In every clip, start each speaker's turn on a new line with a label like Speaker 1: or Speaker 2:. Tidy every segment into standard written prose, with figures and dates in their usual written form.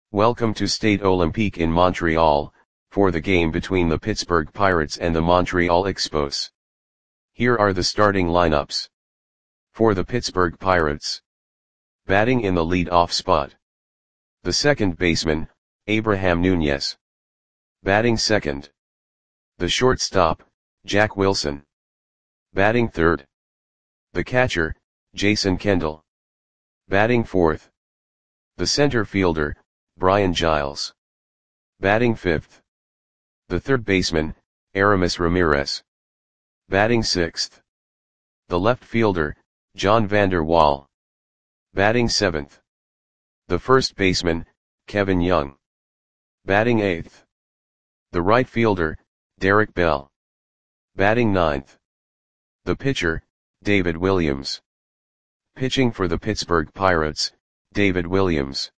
Speaker 1: Welcome to Stade Olympique in Montreal, for the game between the Pittsburgh Pirates and the Montreal Expos. Here are the starting lineups. For the Pittsburgh Pirates. Batting in the lead-off spot. The second baseman, Abraham Nunez. Batting second. The shortstop, Jack Wilson. Batting third. The catcher, Jason Kendall. Batting fourth. The center fielder, Brian Giles. Batting fifth. The third baseman, Aramis Ramirez. Batting sixth. The left fielder, John Vander Wal. Batting seventh. The first baseman, Kevin Young. Batting eighth. The right fielder, Derek Bell. Batting ninth. The pitcher, David Williams. Pitching for the Pittsburgh Pirates, David Williams.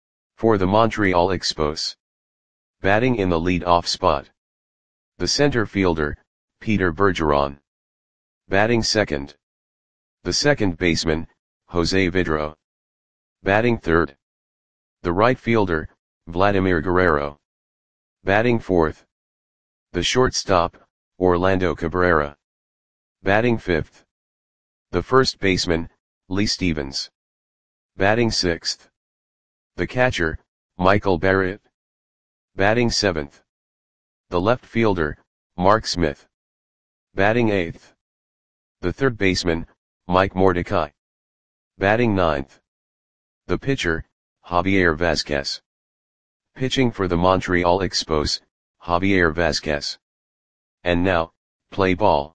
Speaker 1: For the Montreal Expos. Batting in the lead-off spot. The center fielder, Peter Bergeron. Batting second. The second baseman, Jose Vidro. Batting third. The right fielder, Vladimir Guerrero. Batting fourth. The shortstop, Orlando Cabrera. Batting fifth. The first baseman, Lee Stevens. Batting sixth. The catcher, Michael Barrett. Batting seventh. The left fielder, Mark Smith. Batting eighth. The third baseman, Mike Mordecai. Batting ninth. The pitcher, Javier Vazquez. Pitching for the Montreal Expos, Javier Vazquez. And now, play ball.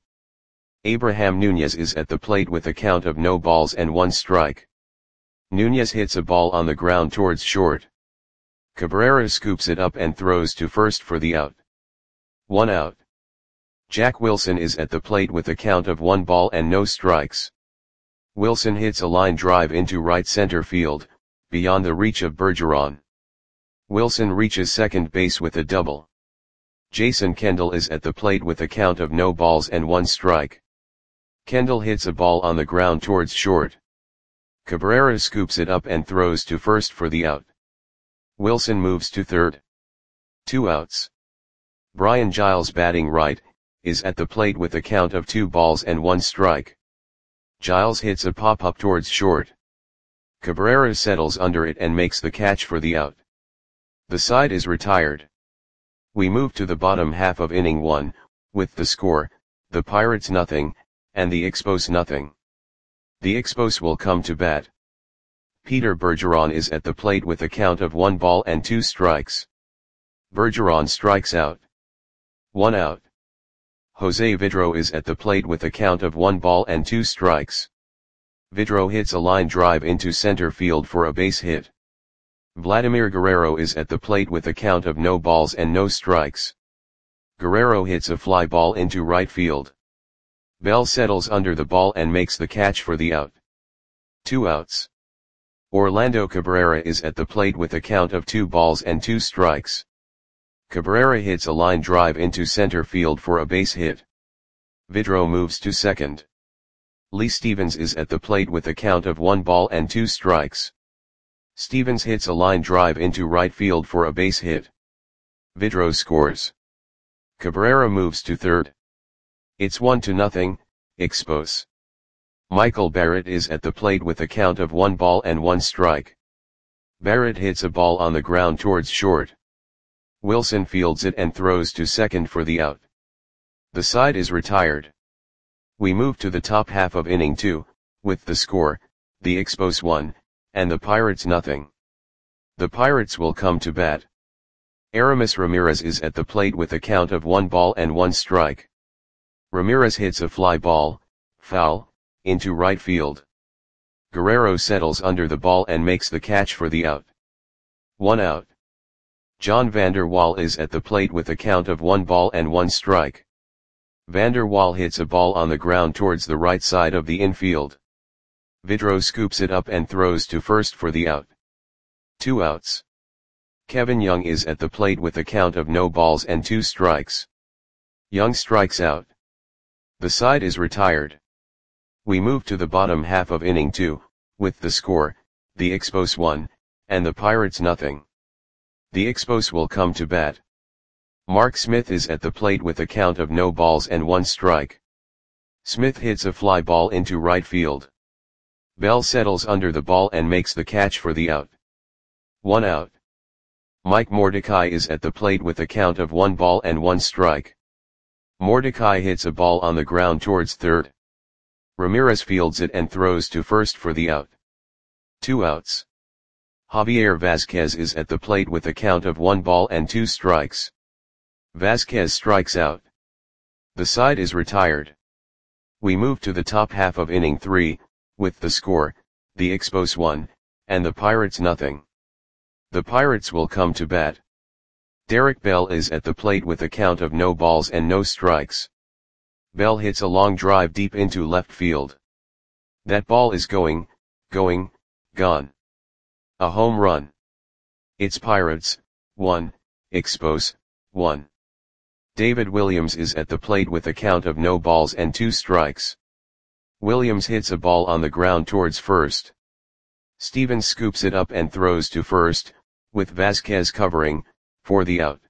Speaker 1: Abraham Nunez is at the plate with a count of no balls and one strike. Nunez hits a ball on the ground towards short. Cabrera scoops it up and throws to first for the out. 1 out. Jack Wilson is at the plate with a count of 1 ball and no strikes. Wilson hits a line drive into right center field, beyond the reach of Bergeron. Wilson reaches second base with a double. Jason Kendall is at the plate with a count of no balls and 1 strike. Kendall hits a ball on the ground towards short. Cabrera scoops it up and throws to first for the out. Wilson moves to third. 2 outs. Brian Giles, batting right, is at the plate with a count of 2 balls and 1 strike. Giles hits a pop-up towards short. Cabrera settles under it and makes the catch for the out. The side is retired. We move to the bottom half of inning 1, with the score, the Pirates nothing, and the Expos nothing. The Expos will come to bat. Peter Bergeron is at the plate with a count of 1 ball and 2 strikes. Bergeron strikes out. 1 out. Jose Vidro is at the plate with a count of 1 ball and 2 strikes. Vidro hits a line drive into center field for a base hit. Vladimir Guerrero is at the plate with a count of no balls and no strikes. Guerrero hits a fly ball into right field. Bell settles under the ball and makes the catch for the out. 2 outs. Orlando Cabrera is at the plate with a count of 2 balls and 2 strikes. Cabrera hits a line drive into center field for a base hit. Vidro moves to second. Lee Stevens is at the plate with a count of 1 ball and 2 strikes. Stevens hits a line drive into right field for a base hit. Vidro scores. Cabrera moves to third. It's 1-0, Expos. Michael Barrett is at the plate with a count of 1 ball and 1 strike. Barrett hits a ball on the ground towards short. Wilson fields it and throws to second for the out. The side is retired. We move to the top half of inning 2, with the score, the Expos 1, and the Pirates nothing. The Pirates will come to bat. Aramis Ramirez is at the plate with a count of 1 ball and 1 strike. Ramirez hits a fly ball, foul, into right field. Guerrero settles under the ball and makes the catch for the out. 1 out. John Vander Wal is at the plate with a count of 1 ball and 1 strike. Vander Wal hits a ball on the ground towards the right side of the infield. Vidro scoops it up and throws to first for the out. 2 outs. Kevin Young is at the plate with a count of no balls and 2 strikes. Young strikes out. The side is retired. We move to the bottom half of inning 2, with the score, the Expos 1, and the Pirates nothing. The Expos will come to bat. Mark Smith is at the plate with a count of no balls and one strike. Smith hits a fly ball into right field. Bell settles under the ball and makes the catch for the out. 1 out. Mike Mordecai is at the plate with a count of 1 ball and 1 strike. Mordecai hits a ball on the ground towards third. Ramirez fields it and throws to first for the out. 2 outs. Javier Vazquez is at the plate with a count of 1 ball and 2 strikes. Vazquez strikes out. The side is retired. We move to the top half of inning 3, with the score, the Expos 1, and the Pirates nothing. The Pirates will come to bat. Derek Bell is at the plate with a count of no balls and no strikes. Bell hits a long drive deep into left field. That ball is gone. A home run. It's Pirates, 1, Expos, 1. David Williams is at the plate with a count of no balls and 2 strikes. Williams hits a ball on the ground towards first. Stevens scoops it up and throws to first, with Vazquez covering, for the out.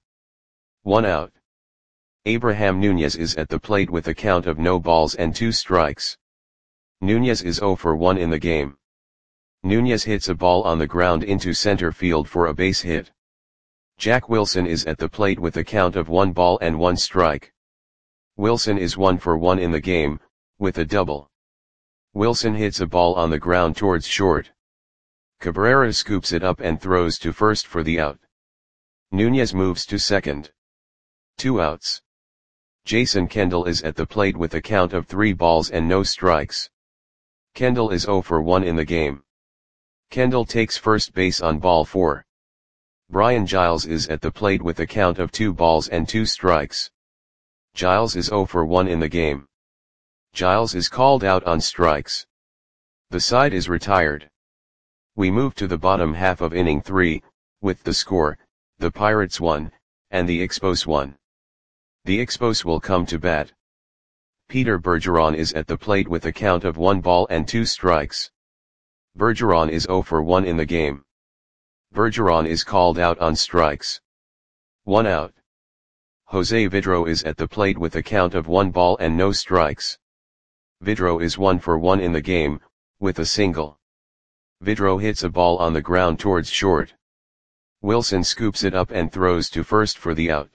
Speaker 1: 1 out. Abraham Nunez is at the plate with a count of no balls and 2 strikes. Nunez is 0 for 1 in the game. Nunez hits a ball on the ground into center field for a base hit. Jack Wilson is at the plate with a count of 1 ball and 1 strike. Wilson is 1 for 1 in the game, with a double. Wilson hits a ball on the ground towards short. Cabrera scoops it up and throws to first for the out. Nunez moves to second. 2 outs. Jason Kendall is at the plate with a count of 3 balls and no strikes. Kendall is 0 for 1 in the game. Kendall takes first base on ball 4. Brian Giles is at the plate with a count of 2 balls and 2 strikes. Giles is 0 for 1 in the game. Giles is called out on strikes. The side is retired. We move to the bottom half of inning 3, with the score, the Pirates 1, and the Expos 1. The Expos will come to bat. Peter Bergeron is at the plate with a count of 1 ball and 2 strikes. Bergeron is 0 for 1 in the game. Bergeron is called out on strikes. 1 out. Jose Vidro is at the plate with a count of 1 ball and no strikes. Vidro is 1 for 1 in the game, with a single. Vidro hits a ball on the ground towards short. Wilson scoops it up and throws to first for the out.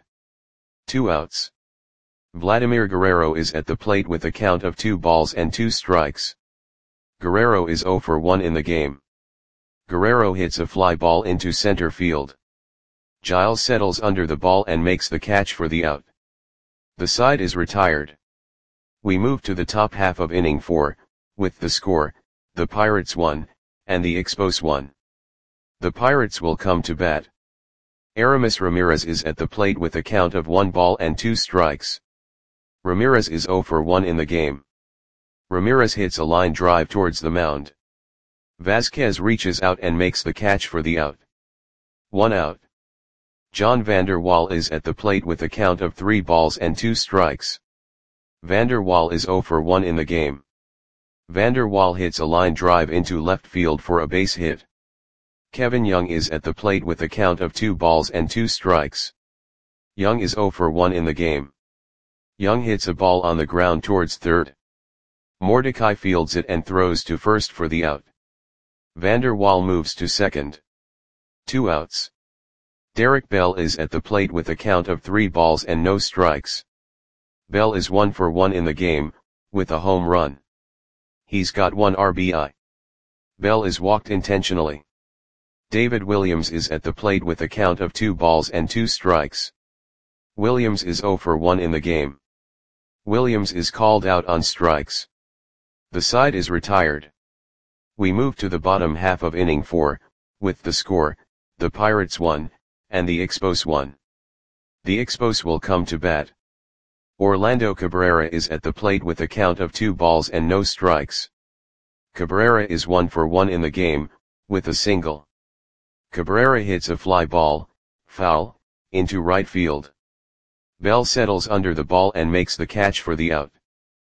Speaker 1: 2 outs. Vladimir Guerrero is at the plate with a count of 2 balls and 2 strikes. Guerrero is 0 for 1 in the game. Guerrero hits a fly ball into center field. Giles settles under the ball and makes the catch for the out. The side is retired. We move to the top half of inning 4, with the score, the Pirates 1, and the Expos 1. The Pirates will come to bat. Aramis Ramirez is at the plate with a count of 1 ball and 2 strikes. Ramirez is 0 for 1 in the game. Ramirez hits a line drive towards the mound. Vazquez reaches out and makes the catch for the out. 1 out. John Vander Wal is at the plate with a count of 3 balls and 2 strikes. Vander Wal is 0 for 1 in the game. Vander Wal hits a line drive into left field for a base hit. Kevin Young is at the plate with a count of 2 balls and 2 strikes. Young is 0 for 1 in the game. Young hits a ball on the ground towards third. Mordecai fields it and throws to first for the out. Vander Wal moves to second. 2 outs. Derek Bell is at the plate with a count of 3 balls and no strikes. Bell is 1 for 1 in the game, with a home run. He's got 1 RBI. Bell is walked intentionally. David Williams is at the plate with a count of 2 balls and 2 strikes. Williams is 0 for 1 in the game. Williams is called out on strikes. The side is retired. We move to the bottom half of inning 4, with the score, the Pirates 1, and the Expos 1. The Expos will come to bat. Orlando Cabrera is at the plate with a count of 2 balls and no strikes. Cabrera is 1 for 1 in the game, with a single. Cabrera hits a fly ball, foul, into right field. Bell settles under the ball and makes the catch for the out.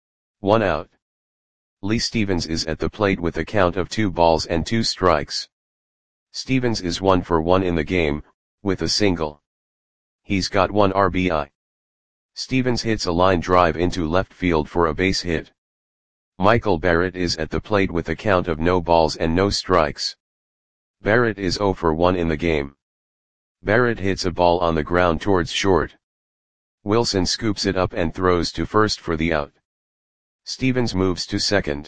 Speaker 1: 1 out. Lee Stevens is at the plate with a count of 2 balls and 2 strikes. Stevens is 1 for 1 in the game, with a single. He's got 1 RBI. Stevens hits a line drive into left field for a base hit. Michael Barrett is at the plate with a count of no balls and no strikes. Barrett is 0 for 1 in the game. Barrett hits a ball on the ground towards short. Wilson scoops it up and throws to first for the out. Stevens moves to second.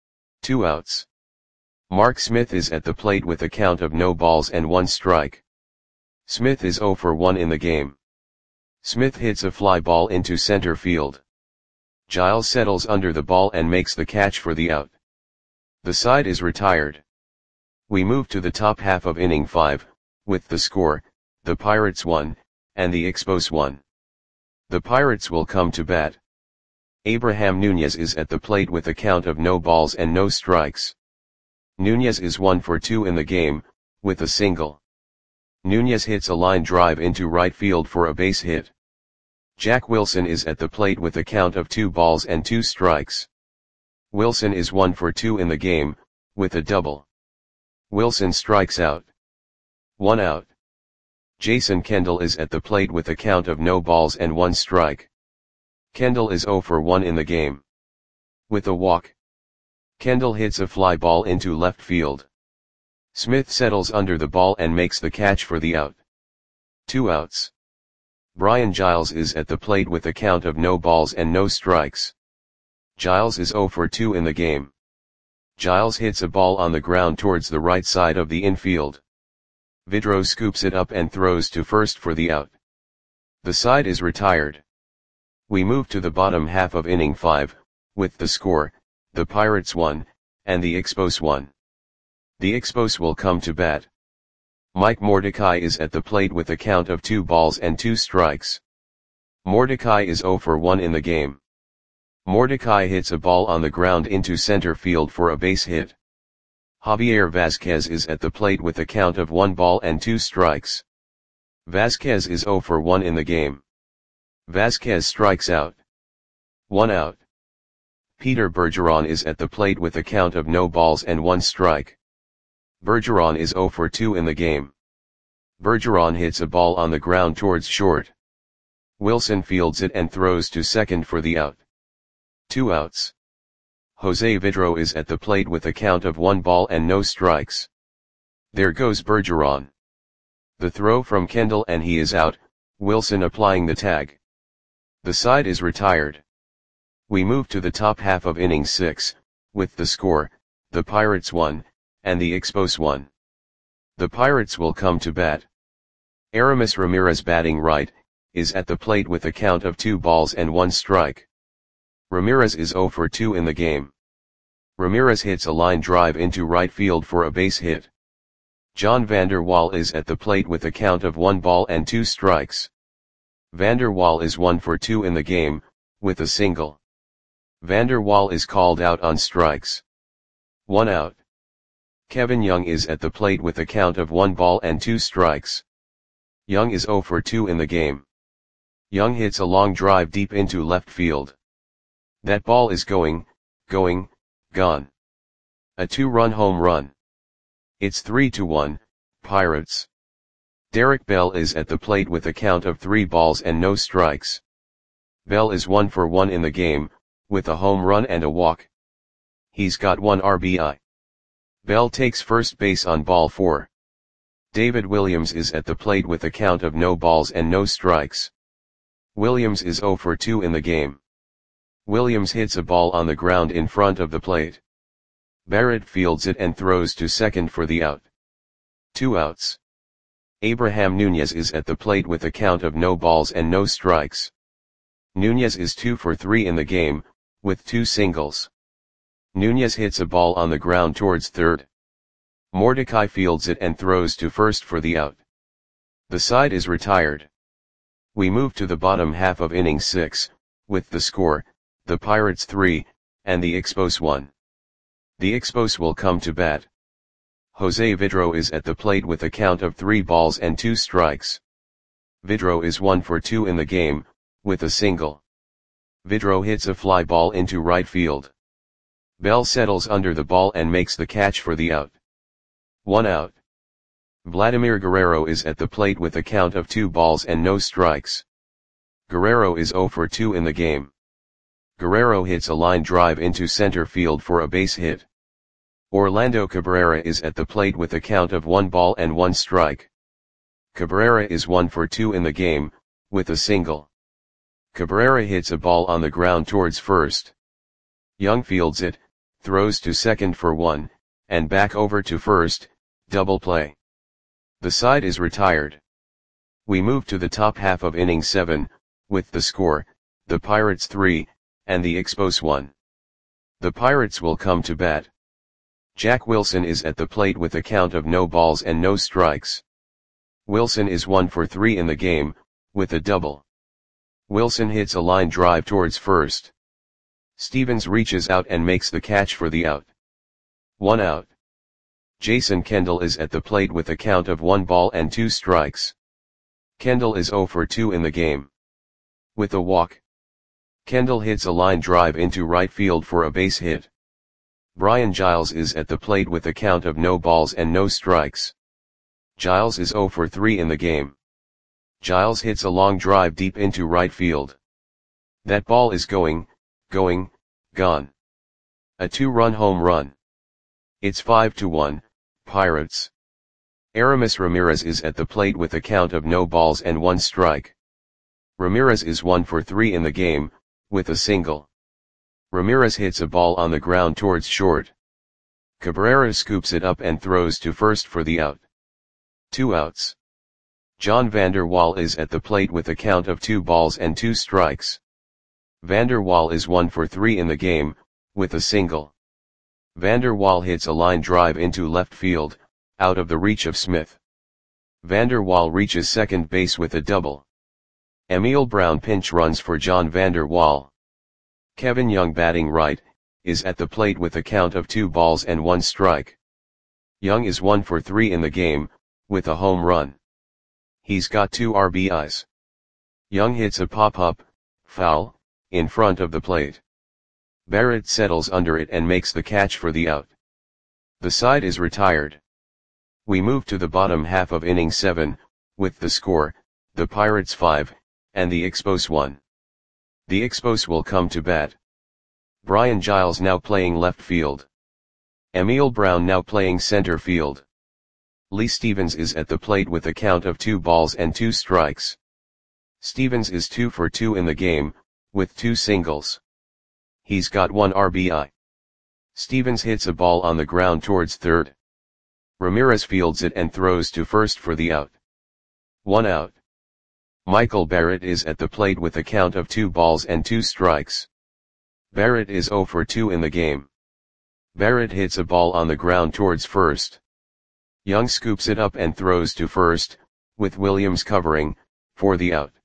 Speaker 1: 2 outs. Mark Smith is at the plate with a count of no balls and 1 strike. Smith is 0 for 1 in the game. Smith hits a fly ball into center field. Giles settles under the ball and makes the catch for the out. The side is retired. We move to the top half of inning 5, with the score, the Pirates 1, and the Expos 1. The Pirates will come to bat. Abraham Nunez is at the plate with a count of no balls and no strikes. Nunez is 1 for 2 in the game, with a single. Nunez hits a line drive into right field for a base hit. Jack Wilson is at the plate with a count of 2 balls and 2 strikes. Wilson is 1 for 2 in the game, with a double. Wilson strikes out. 1 out. Jason Kendall is at the plate with a count of no balls and 1 strike. Kendall is 0 for 1 in the game. With a walk. Kendall hits a fly ball into left field. Smith settles under the ball and makes the catch for the out. 2 outs. Brian Giles is at the plate with a count of no balls and no strikes. Giles is 0 for 2 in the game. Giles hits a ball on the ground towards the right side of the infield. Vidro scoops it up and throws to first for the out. The side is retired. We move to the bottom half of inning 5, with the score, the Pirates 1, and the Expos 1. The Expos will come to bat. Mike Mordecai is at the plate with a count of 2 balls and 2 strikes. Mordecai is 0 for 1 in the game. Mordecai hits a ball on the ground into center field for a base hit. Javier Vasquez is at the plate with a count of 1 ball and 2 strikes. Vasquez is 0 for 1 in the game. Vasquez strikes out. 1 out. Peter Bergeron is at the plate with a count of no balls and 1 strike. Bergeron is 0 for 2 in the game. Bergeron hits a ball on the ground towards short. Wilson fields it and throws to second for the out. 2 outs. Jose Vidro is at the plate with a count of 1 ball and no strikes. There goes Bergeron. The throw from Kendall and he is out, Wilson applying the tag. The side is retired. We move to the top half of inning 6, with the score, the Pirates 1, and the Expos 1. The Pirates will come to bat. Aramis Ramirez batting right, is at the plate with a count of 2 balls and 1 strike. Ramirez is 0 for 2 in the game. Ramirez hits a line drive into right field for a base hit. John Vander Wal is at the plate with a count of 1 ball and 2 strikes. Vander Wal is 1 for 2 in the game, with a single. Vander Wal is called out on strikes. 1 out. Kevin Young is at the plate with a count of 1 ball and 2 strikes. Young is 0 for 2 in the game. Young hits a long drive deep into left field. That ball is going, gone. A 2-run home run. It's 3-1, Pirates. Derek Bell is at the plate with a count of 3 balls and no strikes. Bell is 1 for 1 in the game, with a home run and a walk. He's got 1 RBI. Bell takes first base on ball 4. David Williams is at the plate with a count of no balls and no strikes. Williams is 0 for 2 in the game. Williams hits a ball on the ground in front of the plate. Barrett fields it and throws to second for the out. 2 outs. Abraham Nunez is at the plate with a count of no balls and no strikes. Nunez is 2 for 3 in the game, with 2 singles. Nunez hits a ball on the ground towards third. Mordecai fields it and throws to first for the out. The side is retired. We move to the bottom half of inning 6, with the score, the Pirates 3, and the Expos 1. The Expos will come to bat. Jose Vidro is at the plate with a count of 3 balls and 2 strikes. Vidro is 1 for 2 in the game, with a single. Vidro hits a fly ball into right field. Bell settles under the ball and makes the catch for the out. 1 out. Vladimir Guerrero is at the plate with a count of 2 balls and no strikes. Guerrero is 0 for 2 in the game. Guerrero hits a line drive into center field for a base hit. Orlando Cabrera is at the plate with a count of 1 ball and 1 strike. Cabrera is 1 for 2 in the game, with a single. Cabrera hits a ball on the ground towards first. Young fields it, throws to second for 1, and back over to first, double play. The side is retired. We move to the top half of inning 7, with the score, the Pirates 3, and the Expos 1. The Pirates will come to bat. Jack Wilson is at the plate with a count of no balls and no strikes. Wilson is 1 for 3 in the game, with a double. Wilson hits a line drive towards first. Stevens reaches out and makes the catch for the out. 1 out. Jason Kendall is at the plate with a count of 1 ball and 2 strikes. Kendall is 0 for 2 in the game. With a walk. Kendall hits a line drive into right field for a base hit. Brian Giles is at the plate with a count of no balls and no strikes. Giles is 0 for 3 in the game. Giles hits a long drive deep into right field. That ball is gone. A 2-run home run. It's 5-1, Pirates. Aramis Ramirez is at the plate with a count of no balls and 1 strike. Ramirez is 1 for 3 in the game, with a single. Ramirez hits a ball on the ground towards short. Cabrera scoops it up and throws to first for the out. 2 outs. John Vander Wal is at the plate with a count of 2 balls and 2 strikes. Vander Wal is 1 for 3 in the game, with a single. Vander Wal hits a line drive into left field, out of the reach of Smith. Vander Wal reaches second base with a double. Emil Brown pinch runs for John Vander Wal. Kevin Young batting right, is at the plate with a count of 2 balls and 1 strike. Young is 1 for 3 in the game, with a home run. He's got 2 RBIs. Young hits a pop-up, foul, in front of the plate. Barrett settles under it and makes the catch for the out. The side is retired. We move to the bottom half of inning 7, with the score, the Pirates 5, and the Expos 1. The Expos will come to bat. Brian Giles now playing left field. Emil Brown now playing center field. Lee Stevens is at the plate with a count of 2 balls and 2 strikes. Stevens is 2 for 2 in the game, with 2 singles. He's got 1 RBI. Stevens hits a ball on the ground towards third. Ramirez fields it and throws to first for the out. 1 out. Michael Barrett is at the plate with a count of 2 balls and 2 strikes. Barrett is 0 for 2 in the game. Barrett hits a ball on the ground towards first. Young scoops it up and throws to first, with Williams covering, for the out.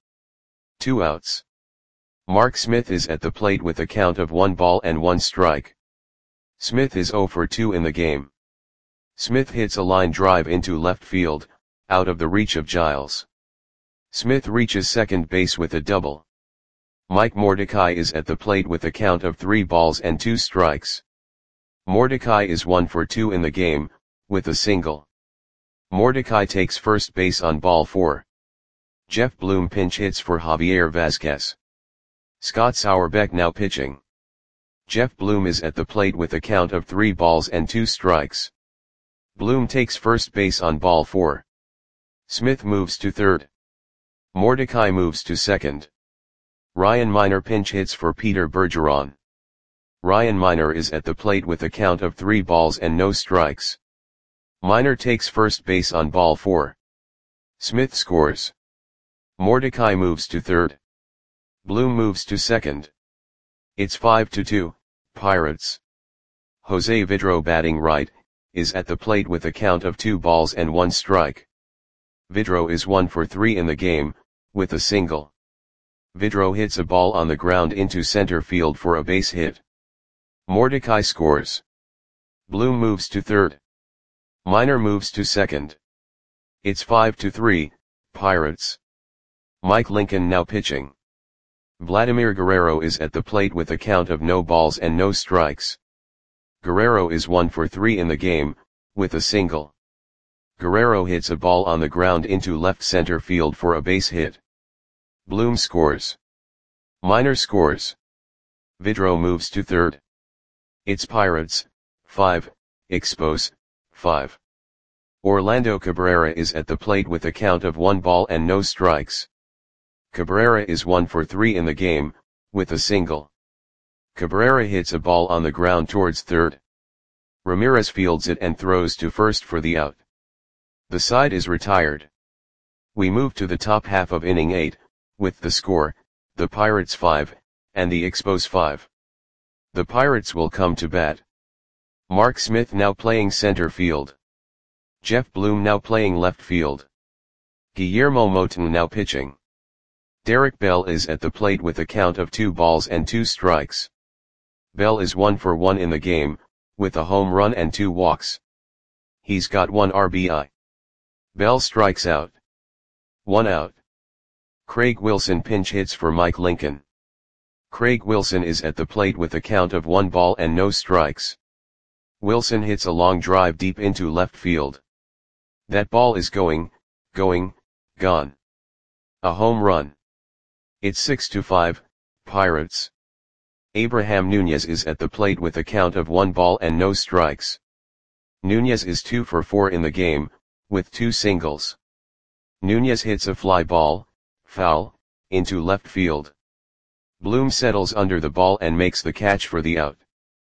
Speaker 1: 2 outs. Mark Smith is at the plate with a count of 1 ball and 1 strike. Smith is 0 for 2 in the game. Smith hits a line drive into left field, out of the reach of Giles. Smith reaches second base with a double. Mike Mordecai is at the plate with a count of 3 balls and 2 strikes. Mordecai is 1 for 2 in the game, with a single. Mordecai takes first base on ball 4. Jeff Bloom pinch hits for Javier Vazquez. Scott Sauerbeck now pitching. Jeff Bloom is at the plate with a count of 3 balls and 2 strikes. Bloom takes first base on ball 4. Smith moves to third. Mordecai moves to second. Ryan Miner pinch hits for Peter Bergeron. Ryan Miner is at the plate with a count of 3 balls and no strikes. Miner takes first base on ball 4. Smith scores. Mordecai moves to third. Bloom moves to second. It's 5-2, Pirates. Jose Vidro batting right, is at the plate with a count of 2 balls and 1 strike. Vidro is 1 for 3 in the game, with a single. Vidro hits a ball on the ground into center field for a base hit. Mordecai scores. Bloom moves to third. Miner moves to second. It's 5-3, Pirates. Mike Lincoln now pitching. Vladimir Guerrero is at the plate with a count of no balls and no strikes. Guerrero is 1 for 3 in the game, with a single. Guerrero hits a ball on the ground into left center field for a base hit. Bloom scores. Minor scores. Vidro moves to third. It's Pirates, 5, Expos, 5. Orlando Cabrera is at the plate with a count of 1 ball and no strikes. Cabrera is 1 for 3 in the game, with a single. Cabrera hits a ball on the ground towards third. Ramirez fields it and throws to first for the out. The side is retired. We move to the top half of inning 8, with the score, the Pirates 5, and the Expos 5. The Pirates will come to bat. Mark Smith now playing center field. Jeff Bloom now playing left field. Guillermo Moton now pitching. Derek Bell is at the plate with a count of 2 balls and 2 strikes. Bell is 1 for 1 in the game, with a home run and 2 walks. He's got 1 RBI. Bell strikes out. 1 out. Craig Wilson pinch hits for Mike Lincoln. Craig Wilson is at the plate with a count of 1 ball and no strikes. Wilson hits a long drive deep into left field. That ball is gone. A home run. It's 6-5, Pirates. Abraham Nunez is at the plate with a count of 1 ball and no strikes. Nunez is 2 for 4 in the game, with 2 singles. Nunez hits a fly ball, foul, into left field. Bloom settles under the ball and makes the catch for the out.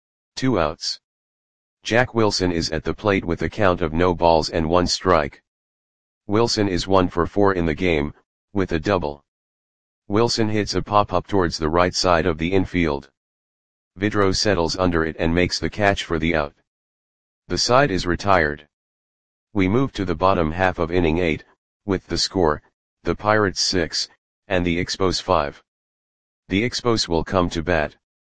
Speaker 1: 2 outs. Jack Wilson is at the plate with a count of no balls and 1 strike. Wilson is 1 for 4 in the game, with a double. Wilson hits a pop-up towards the right side of the infield. Vidro settles under it and makes the catch for the out. The side is retired. We move to the bottom half of inning 8, with the score, the Pirates 6, and the Expos 5. The Expos will come to bat.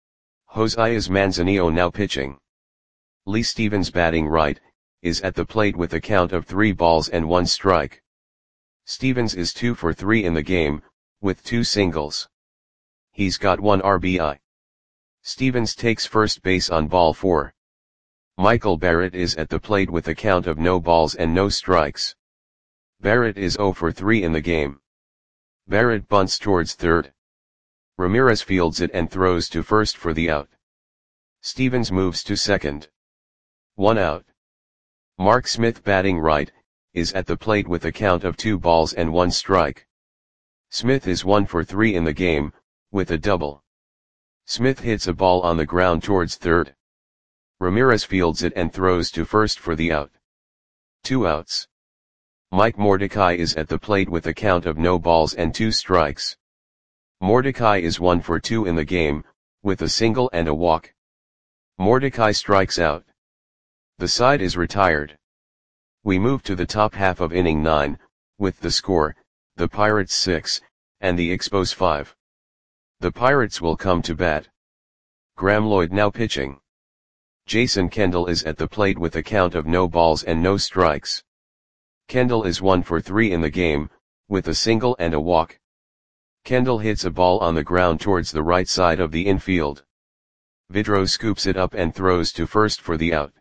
Speaker 1: Josias Manzanillo now pitching. Lee Stevens batting right, is at the plate with a count of 3 balls and 1 strike. Stevens is 2 for 3 in the game, with 2 singles. He's got 1 RBI. Stevens takes first base on ball 4. Michael Barrett is at the plate with a count of no balls and no strikes. Barrett is 0 for 3 in the game. Barrett bunts towards third. Ramirez fields it and throws to first for the out. Stevens moves to second. 1 out. Mark Smith batting right, is at the plate with a count of 2 balls and 1 strike. Smith is 1 for 3 in the game, with a double. Smith hits a ball on the ground towards third. Ramirez fields it and throws to first for the out. 2 outs. Mike Mordecai is at the plate with a count of no balls and 2 strikes. Mordecai is 1 for 2 in the game, with a single and a walk. Mordecai strikes out. The side is retired. We move to the top half of inning 9, with the score, the Pirates 6, and the Expos 5. The Pirates will come to bat. Graham Lloyd now pitching. Jason Kendall is at the plate with a count of no balls and no strikes. Kendall is 1 for 3 in the game, with a single and a walk. Kendall hits a ball on the ground towards the right side of the infield. Vidro scoops it up and throws to first for the out.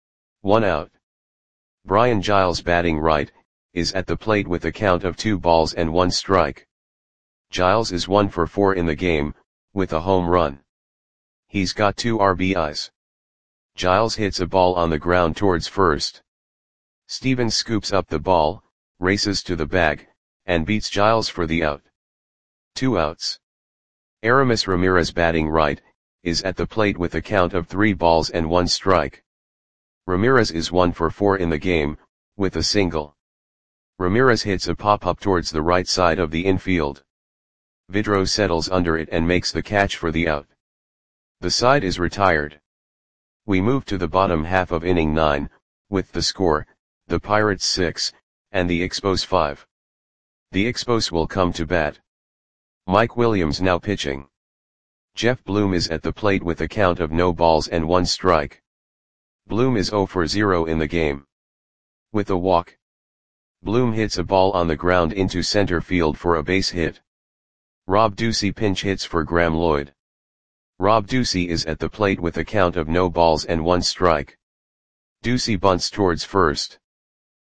Speaker 1: 1 out. Brian Giles batting right, is at the plate with a count of 2 balls and 1 strike. Giles is 1 for 4 in the game, with a home run. He's got 2 RBIs. Giles hits a ball on the ground towards first. Stevens scoops up the ball, races to the bag, and beats Giles for the out. 2 outs. Aramis Ramirez batting right, is at the plate with a count of 3 balls and 1 strike. Ramirez is 1 for 4 in the game, with a single. Ramirez hits a pop-up towards the right side of the infield. Vidro settles under it and makes the catch for the out. The side is retired. We move to the bottom half of inning 9, with the score, the Pirates 6, and the Expos 5. The Expos will come to bat. Mike Williams now pitching. Jeff Bloom is at the plate with a count of no balls and 1 strike. Bloom is 0 for 0 in the game. With a walk. Bloom hits a ball on the ground into center field for a base hit. Rob Ducey pinch hits for Graham Lloyd. Rob Ducey is at the plate with a count of no balls and 1 strike. Ducey bunts towards first.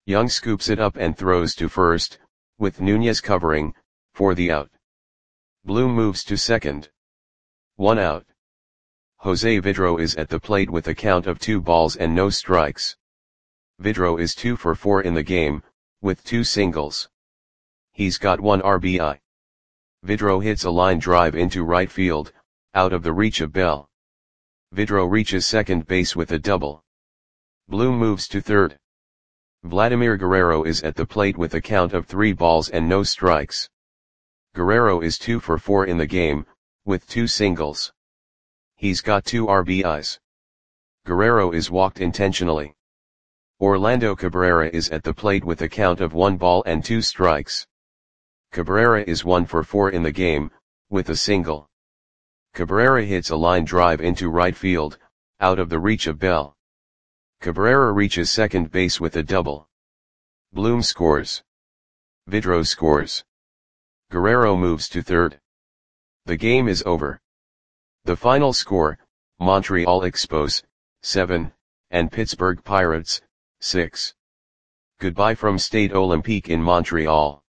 Speaker 1: Young scoops it up and throws to first, with Nunez covering, for the out. Bloom moves to second. 1 out. Jose Vidro is at the plate with a count of 2 balls and no strikes. Vidro is 2 for 4 in the game, with 2 singles. He's got 1 RBI. Vidro hits a line drive into right field, out of the reach of Bell. Vidro reaches second base with a double. Bloom moves to third. Vladimir Guerrero is at the plate with a count of 3 balls and no strikes. Guerrero is 2 for 4 in the game, with 2 singles. He's got 2 RBIs. Guerrero is walked intentionally. Orlando Cabrera is at the plate with a count of 1 ball and 2 strikes. Cabrera is 1 for 4 in the game, with a single. Cabrera hits a line drive into right field, out of the reach of Bell. Cabrera reaches second base with a double. Bloom scores. Vidro scores. Guerrero moves to third. The game is over. The final score, Montreal Expos, 7, and Pittsburgh Pirates, 6. Goodbye from Stade Olympique in Montreal.